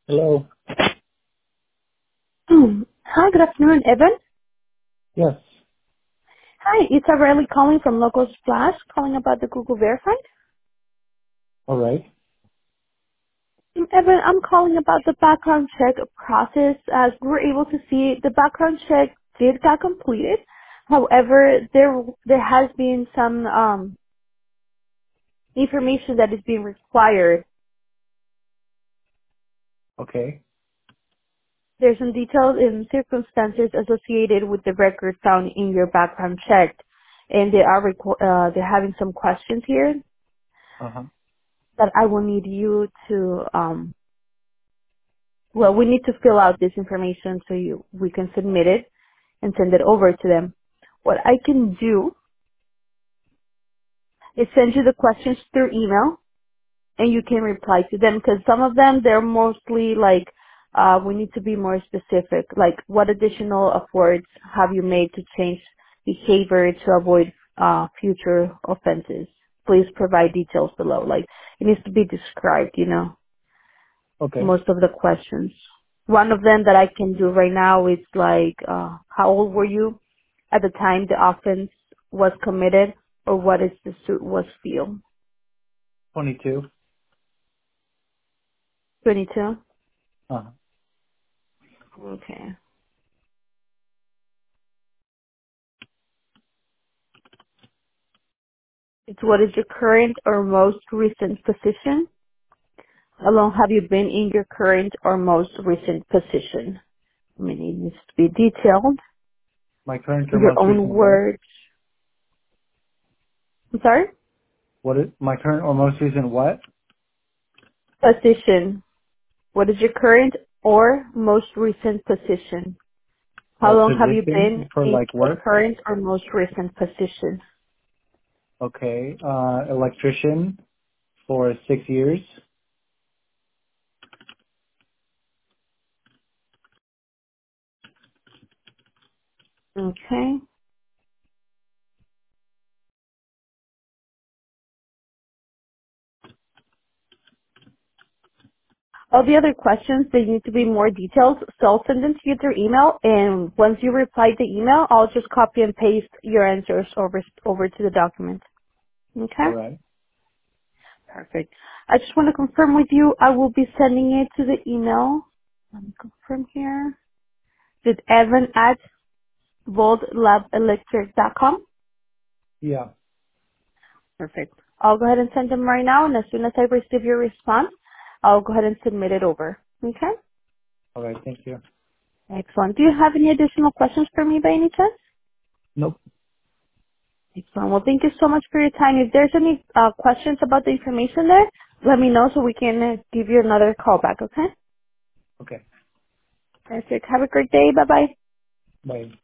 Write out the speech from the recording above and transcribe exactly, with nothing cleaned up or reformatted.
Hello. Hmm. Hi, good afternoon, Evan. Yes. Hi, it's Aurelie calling from Local Splash, calling about the Google Verified. All right. Um, Evan, I'm calling about the background check process. As we were able to see, the background check did get completed. However, there there has been some um, information that is being required. Okay. There's some details and circumstances associated with the record found in your background check, and they are requ- uh, they're having some questions here Uh huh. that I will need you to um, well, we need to fill out this information so you, we can submit it and send it over to them. What I can do is send you the questions through email and you can reply to them because some of them, they're mostly like, uh, we need to be more specific. Like what additional efforts have you made to change behavior to avoid, uh, future offenses? Please provide details below. Like it needs to be described, you know. Okay. Most of the questions. One of them that I can do right now is like, uh, how old were you at the time the offense was committed, or what is the suit was feel? Twenty-two. twenty-two? Uh huh. Okay. It's what is your current or most recent position? How long have you been in your current or most recent position? I mean, it needs to be detailed. My current or Your most own recent what? words. I'm sorry? What is my current or most recent what? Position. What is your current or most recent position? How Oh, long have you position been for in like your work. current or most recent position? Okay. Uh, electrician for six years. Okay. All the other questions, they need to be more detailed, so I'll send them to you through email, and once you reply the email, I'll just copy and paste your answers over, over to the document. Okay? All right. Perfect. I just want to confirm with you, I will be sending it to the email. Let me confirm here. It's evan at voltlabelectric dot com. Yeah. Perfect. I'll go ahead and send them right now, and as soon as I receive your response, I'll go ahead and submit it over. Okay? All right. Thank you. Excellent. Do you have any additional questions for me by any chance? Nope. Excellent. Well, thank you so much for your time. If there's any uh, questions about the information there, let me know so we can uh, give you another call back, okay? Okay. Perfect. Have a great day. Bye-bye. Bye.